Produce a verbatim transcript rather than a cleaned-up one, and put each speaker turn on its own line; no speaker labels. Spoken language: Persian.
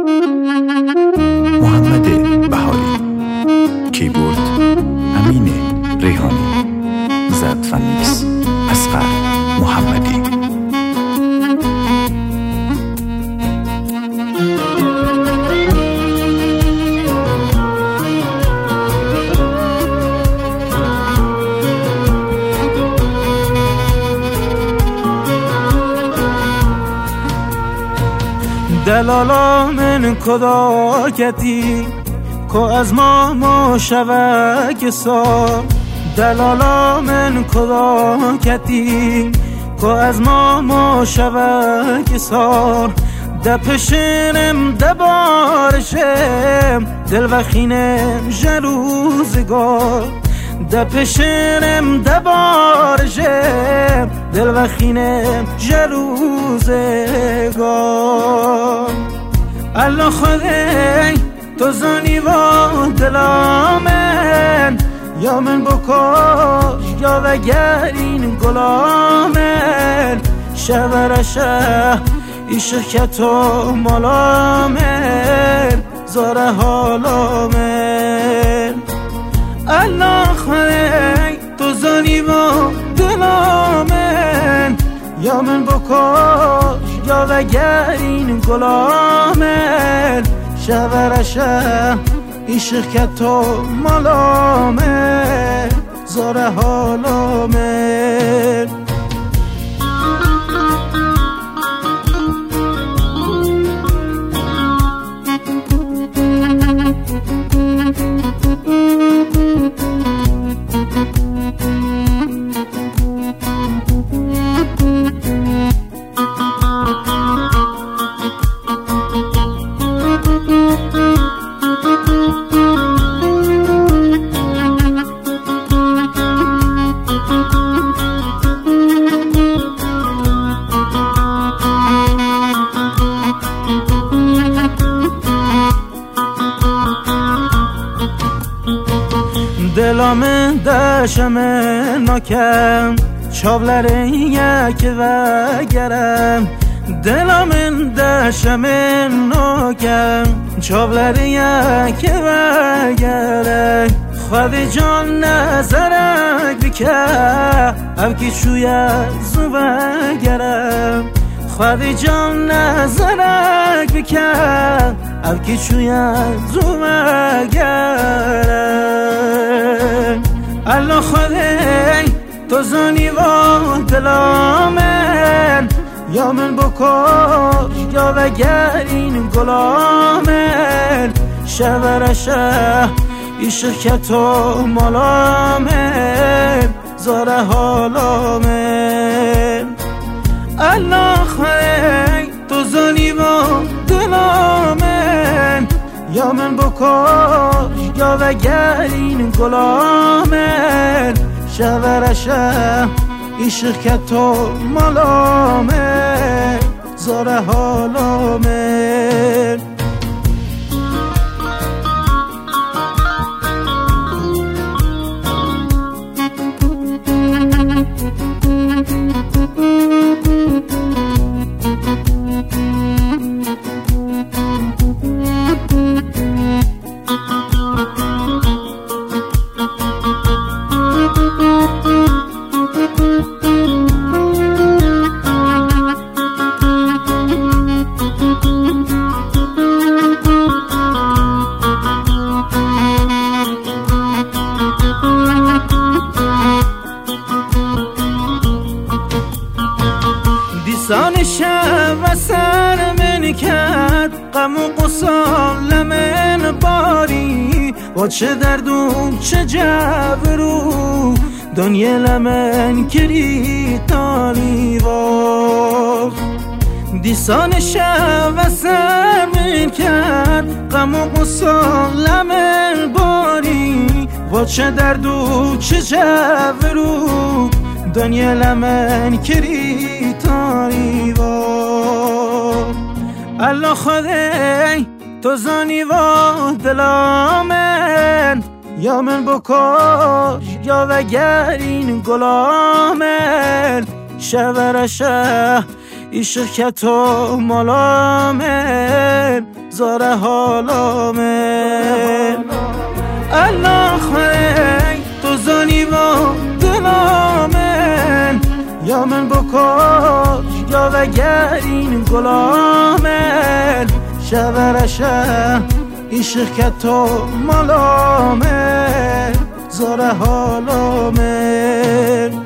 محمد بهاری، کیبورد امین ریحانی، ضبط و میکس اصغر محمدی.
دلالا من کدا کتی که از ما مشوک سار، دلالا من کدا کتی که از ما مشوک سار، دپشنم دبارشم دل وخینم جلوزگار، دپشنم دبارشم دل وخینم جلوزگار. الله خدای تو زنی و دلامن، یا من بکش یا وگرین گلامن، شورشه عشق که تو مالامن زاره حالامن. الله خدای تو زنی و دلامن، یا من بکش یا وگرین گلامن، شورشه عشق که تو مالامن زاره حالامن. دلم دشم ناکم چابلر یک وگرم، دلم دشم ناکم چابلر یک وگرم، خود جان نظرک بکه او که چوی زوگرم، خود جان نظرک بکه او که چوی زوگرم. الله خدای تو زنی و دلامن، یا من بکش یا وگرین گلامن، شورشه عشق که تو مالامن زاره حالامن. الله خدای تو زنی و دلامن، یا من بکش یا وگرین گلامن، شورشه عشق که تو مالامن زاره حالامن. دیسان شب و سر من کرد غم و قصال من باری، و چه درد و چه جبرو دنیا لمن کری تانی وار. دیسان شب و سر من کرد غم و قصال من باری، و چه درد و چه جبرو دنیا لمن کری تانی وار. الله خدای تو زنی و دلامن، یا من بکش یا وگرین گلامن، شورشه عشق که تو مالامن زاره حالامه الله خیلی تو زنی با دلامن یا من بکش یا وگرین گلامن شورشه عشق که تو مالامه زاره حالامه